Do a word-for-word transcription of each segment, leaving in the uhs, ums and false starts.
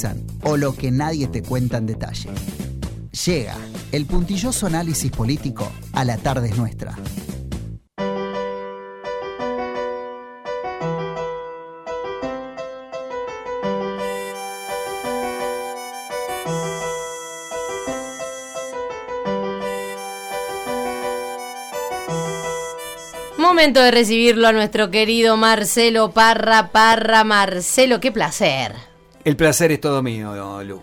avisan o lo que nadie te cuenta en detalle. Llega el puntilloso análisis político a La Tarde es Nuestra. Momento de recibirlo a nuestro querido Marcelo Parra. Parra, Marcelo, qué placer. El placer es todo mío, Lu.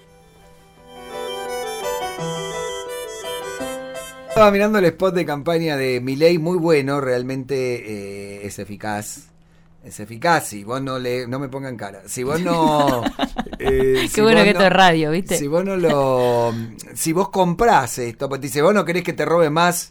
Estaba mirando el spot de campaña de Milei, muy bueno, realmente eh, es eficaz. Es eficaz, si vos no le no me pongan cara. Si vos no eh, Qué si bueno vos que no, esto es radio, ¿viste? Si vos no lo si vos comprás esto, pues dice, vos no querés que te robe más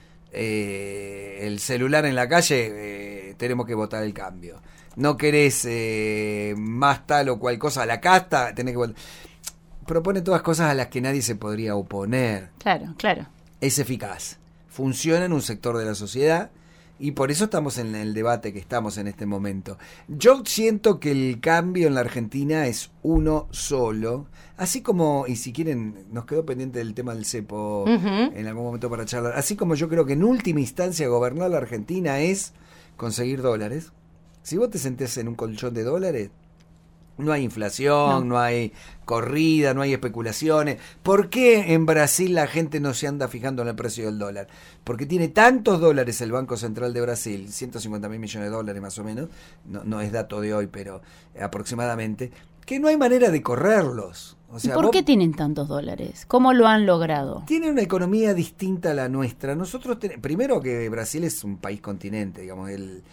eh, el celular en la calle, eh, tenemos que votar el cambio. No querés eh, más tal o cual cosa, la casta, tenés que votar. Propone todas cosas a las que nadie se podría oponer. Claro, claro. Es eficaz, funciona en un sector de la sociedad y por eso estamos en el debate que estamos en este momento. Yo siento que el cambio en la Argentina es uno solo, así como, y si quieren, nos quedó pendiente del tema del cepo uh-huh. en algún momento para charlar, así como yo creo que en última instancia gobernar la Argentina es conseguir dólares. Si vos te sentás en un colchón de dólares, no hay inflación, no. no hay corrida, no hay especulaciones. ¿Por qué en Brasil la gente no se anda fijando en el precio del dólar? Porque tiene tantos dólares el Banco Central de Brasil, ciento cincuenta mil millones de dólares más o menos, no, no es dato de hoy, pero aproximadamente, que no hay manera de correrlos. O sea, ¿Y por vos, qué tienen tantos dólares? ¿Cómo lo han logrado? Tienen una economía distinta a la nuestra. Nosotros ten, primero que Brasil es un país continente, digamos, el,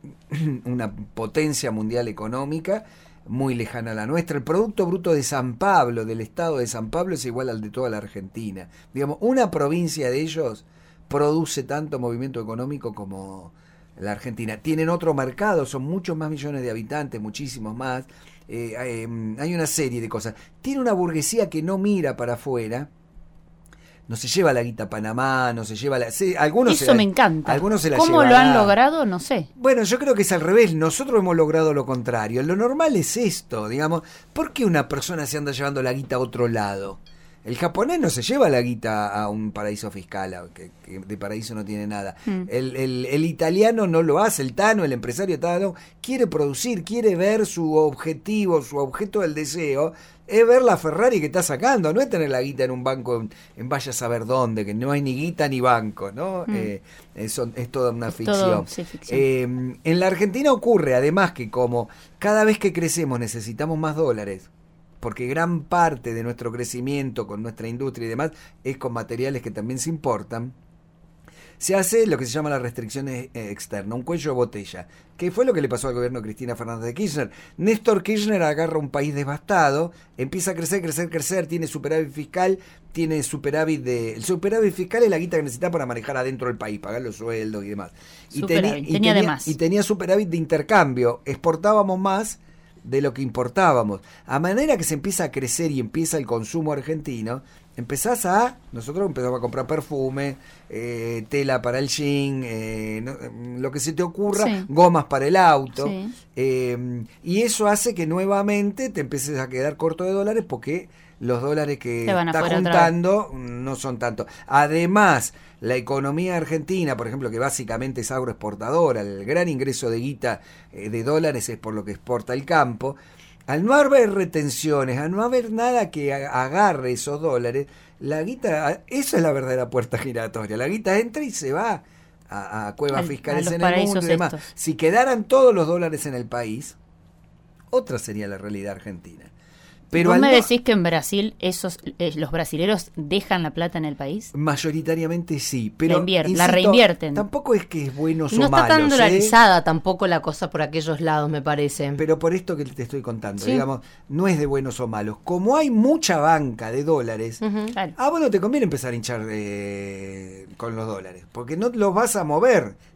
una potencia mundial económica, muy lejana a la nuestra. El Producto Bruto de San Pablo, del estado de San Pablo, es igual al de toda la Argentina. Digamos, una provincia de ellos produce tanto movimiento económico como la Argentina. Tienen otro mercado, son muchos más millones de habitantes, muchísimos más. Eh, eh, hay una serie de cosas. Tiene una burguesía que no mira para afuera. No se lleva la guita a Panamá, no se lleva la... Sí, algunos Eso se la, me encanta. Algunos se la ¿Cómo llevará. Lo han logrado? No sé. Bueno, yo creo que es al revés. Nosotros hemos logrado lo contrario. Lo normal es esto, digamos. ¿Por qué una persona se anda llevando la guita a otro lado? El japonés no se lleva la guita a un paraíso fiscal, que, que de paraíso no tiene nada. Mm. El, el, el italiano no lo hace, el tano, el empresario tano, quiere producir, quiere ver su objetivo, su objeto del deseo, es ver la Ferrari que está sacando, no es tener la guita en un banco, en, en vaya a saber dónde, que no hay ni guita ni banco, ¿no? Mm. Eh, es, es toda una es ficción. Todo, sí, ficción. Eh, en la Argentina ocurre, además, que como cada vez que crecemos necesitamos más dólares, porque gran parte de nuestro crecimiento con nuestra industria y demás es con materiales que también se importan, se hace lo que se llama la restricción externa, un cuello de botella, que fue lo que le pasó al gobierno de Cristina Fernández de Kirchner. Néstor Kirchner agarra un país devastado, empieza a crecer, crecer, crecer, tiene superávit fiscal, tiene superávit de... El superávit fiscal es la guita que necesita para manejar adentro del país, pagar los sueldos y demás. Y, tenía, y, tenía, tenía, de más. y tenía superávit de intercambio, exportábamos más de lo que importábamos. A manera que se empieza a crecer y empieza el consumo argentino, empezás a... Nosotros empezamos a comprar perfume, eh, tela para el jean, eh, no, lo que se te ocurra, sí. gomas para el auto, sí. eh, y eso hace que nuevamente te empieces a quedar corto de dólares porque los dólares que estás juntando no son tanto. Además, la economía argentina, por ejemplo, que básicamente es agroexportadora, el gran ingreso de guita eh, de dólares es por lo que exporta el campo. Al no haber retenciones, al no haber nada que agarre esos dólares, la guita, eso es la verdadera puerta giratoria. La guita entra y se va a, a cuevas al, fiscales a en el mundo y demás. Estos. Si quedaran todos los dólares en el país, otra sería la realidad argentina. Pero ¿Vos me no, decís que en Brasil esos eh, los brasileros dejan la plata en el país? Mayoritariamente sí, pero la, invier- insisto, la reinvierten. Tampoco es que es bueno o no malos. No está tan dolarizada ¿eh? tampoco la cosa por aquellos lados, me parece. Pero por esto que te estoy contando, ¿sí? digamos, no es de buenos o malos. Como hay mucha banca de dólares, uh-huh, claro. ah, bueno, te conviene empezar a hinchar eh, con los dólares, porque no los vas a mover.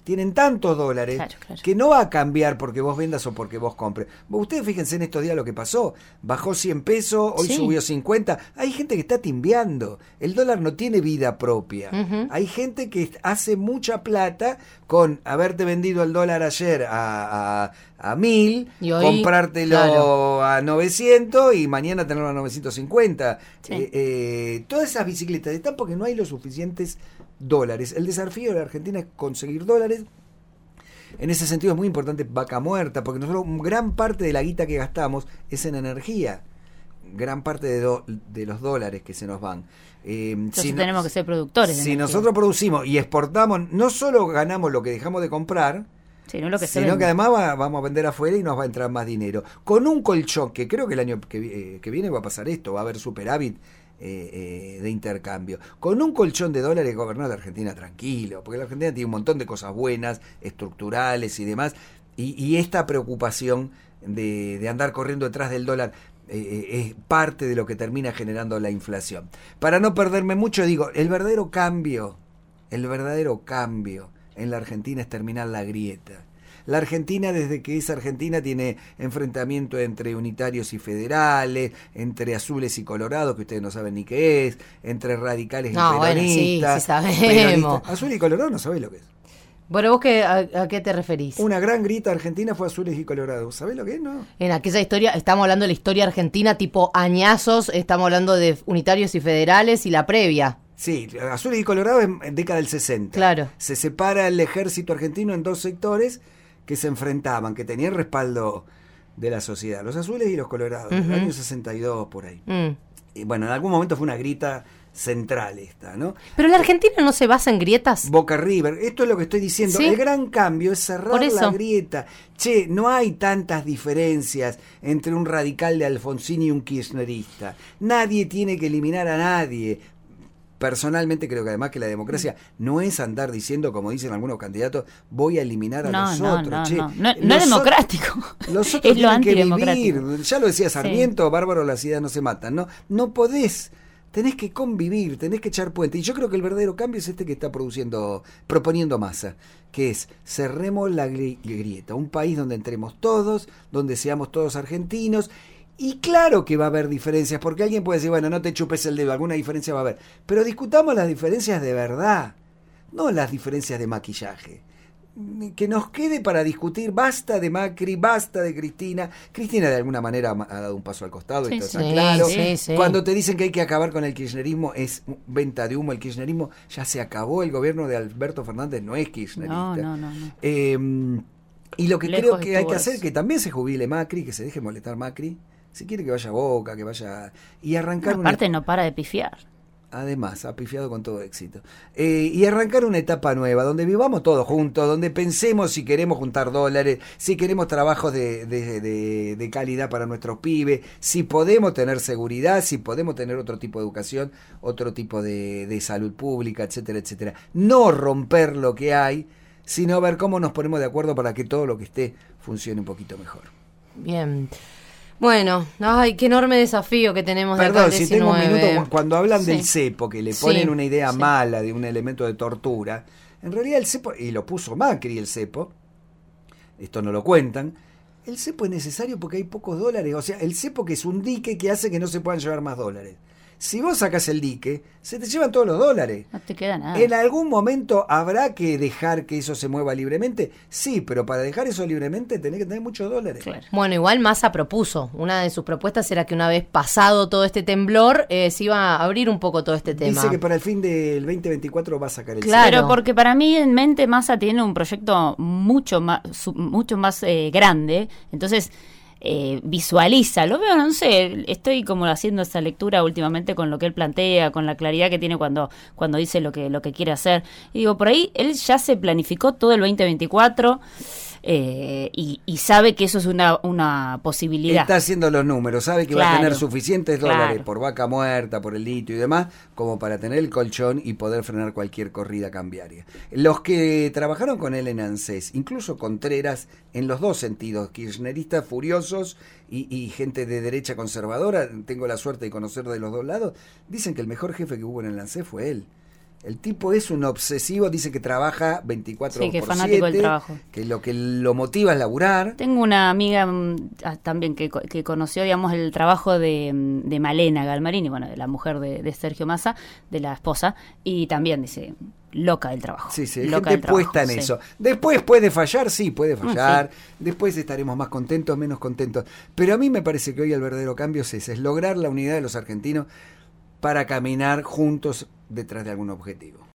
tienen tantos dólares Claro, claro. que no va a cambiar porque vos vendas o porque vos compres. Ustedes fíjense en estos días lo que pasó. Bajó cien pesos, hoy Sí. subió cincuenta. Hay gente que está timbeando. El dólar no tiene vida propia. Ujú. Hay gente que hace mucha plata con haberte vendido el dólar ayer a, a, a mil, Y hoy, comprártelo claro. a novecientos y mañana tenerlo a novecientos cincuenta. Sí. Eh, eh, todas esas bicicletas están porque no hay los suficientes dólares. El desafío de la Argentina es conseguir dólares. En ese sentido es muy importante Vaca Muerta, porque nosotros gran parte de la guita que gastamos es en energía. Gran parte de, do, de los dólares que se nos van. Eh, Entonces si no- tenemos que ser productores. de si energía. nosotros producimos y exportamos, no solo ganamos lo que dejamos de comprar, Sí, no lo que se sino vende. que además va- vamos a vender afuera y nos va a entrar más dinero. Con un colchón, que creo que el año que, vi- eh, que viene va a pasar esto, va a haber superávit eh, eh, de intercambio. Con un colchón de dólares gobernar la Argentina tranquilo, porque la Argentina tiene un montón de cosas buenas, estructurales y demás, y, y esta preocupación de, de andar corriendo detrás del dólar eh, es parte de lo que termina generando la inflación. Para no perderme mucho, digo, el verdadero cambio, el verdadero cambio en la Argentina es terminar la grieta. La Argentina, desde que es Argentina, tiene enfrentamiento entre unitarios y federales, entre azules y colorados, que ustedes no saben ni qué es, entre radicales No, y bueno, sí, peronistas. sí sabemos. peronistas. Azul y colorado no sabés lo que es. Bueno, ¿vos qué, a, a qué te referís? Una gran grita argentina fue azules y colorados. ¿Sabés lo que es? No. En aquella historia, estamos hablando de la historia argentina tipo añazos, estamos hablando de unitarios y federales y la previa. Sí, azules y colorados en, en década del sesenta. Claro. Se separa el ejército argentino en dos sectores que se enfrentaban, que tenían respaldo de la sociedad. Los azules y los colorados, en Ujú. el año sesenta y dos por ahí. Mm. Y bueno, en algún momento fue una grita central esta, ¿no? Pero la Argentina no se basa en grietas. Boca River, esto es lo que estoy diciendo. Sí. El gran cambio es cerrar Por eso. la grieta. Che, no hay tantas diferencias entre un radical de Alfonsín y un kirchnerista. Nadie tiene que eliminar a nadie. Personalmente creo que además que la democracia no es andar diciendo, como dicen algunos candidatos, voy a eliminar a No, los no, otros. no, che. no. No, no es Los democrático. ot- Los otros Es lo tienen que antidemocrático. vivir. Ya lo decía Sarmiento, bárbaro, las ideas no se matan. No, no podés. Tenés que convivir, tenés que echar puente. Y yo creo que el verdadero cambio es este que está produciendo, proponiendo Massa, que es cerremos la gri- grieta, un país donde entremos todos, donde seamos todos argentinos. Y claro que va a haber diferencias, porque alguien puede decir, bueno, no te chupes el dedo, alguna diferencia va a haber. Pero discutamos las diferencias de verdad, no las diferencias de maquillaje. Que nos quede para discutir, basta de Macri, basta de Cristina. Cristina de alguna manera ha dado un paso al costado, Sí, esto sí. está claro. Sí, sí. Cuando te dicen que hay que acabar con el kirchnerismo es venta de humo. El kirchnerismo ya se acabó, el gobierno de Alberto Fernández no es kirchnerista. No, no, no, no. Eh, y lo que Lejos creo que hay estuvo que hacer es eso. que también se jubile Macri, que se deje molestar Macri. Si quiere que vaya a Boca, que vaya... Y arrancar No, una... aparte no para de pifiar. Además, ha pifiado con todo éxito. Eh, y arrancar una etapa nueva, donde vivamos todos juntos, donde pensemos si queremos juntar dólares, si queremos trabajos de, de, de, de calidad para nuestros pibes, si podemos tener seguridad, si podemos tener otro tipo de educación, otro tipo de, de salud pública, etcétera, etcétera. No romper lo que hay, sino ver cómo nos ponemos de acuerdo para que todo lo que esté funcione un poquito mejor. Bien. Bueno, ay, qué enorme desafío que tenemos de acá Perdón, al si tengo un diecinueve. minuto, cu- cuando hablan Sí. del cepo, que le Sí, ponen una idea sí. mala de un elemento de tortura, en realidad el cepo, y lo puso Macri el cepo, esto no lo cuentan, el cepo es necesario porque hay pocos dólares, o sea, el cepo que es un dique que hace que no se puedan llevar más dólares. Si vos sacás el dique, se te llevan todos los dólares. No te queda nada. ¿En algún momento habrá que dejar que eso se mueva libremente? Sí, pero para dejar eso libremente tenés que tener muchos dólares. Claro. Bueno, igual Massa propuso, una de sus propuestas era que una vez pasado todo este temblor, eh, se iba a abrir un poco todo este tema. Dice que para el fin del veinte veinticuatro va a sacar el Claro. Pero porque para mí en mente Massa tiene un proyecto mucho más, su- mucho más eh, grande, entonces eh, visualiza, lo veo, no sé, estoy como haciendo esa lectura últimamente con lo que él plantea, con la claridad que tiene cuando, cuando dice lo que, lo que quiere hacer. Y digo, por ahí él ya se planificó todo el veinte veinticuatro eh, y, y sabe que eso es una, una posibilidad. Está haciendo los números, sabe que va a Claro, tener suficientes dólares claro. por vaca muerta, por el litio y demás, como para tener el colchón y poder frenar cualquier corrida cambiaria. Los que trabajaron con él en ANSES, incluso Contreras, en los dos sentidos, kirchneristas furiosos y, y gente de derecha conservadora, tengo la suerte de conocer de los dos lados, dicen que el mejor jefe que hubo en el ANSES fue él. El tipo es un obsesivo, dice que trabaja veinticuatro Sí, que es por fanático siete, del trabajo. que lo que lo motiva es laburar. Tengo una amiga mm, ah, también que, co- que conoció, digamos, el trabajo de, mm, de Malena Galmarini, bueno, de la mujer de, de Sergio Massa, de la esposa, y también dice, loca del trabajo. Sí, sí, hay loca gente del trabajo, puesta en sí. eso. Después puede fallar, sí, puede Mm, fallar. Después estaremos más contentos, menos contentos. Pero a mí me parece que hoy el verdadero cambio es ese, es lograr la unidad de los argentinos para caminar juntos detrás de algún objetivo.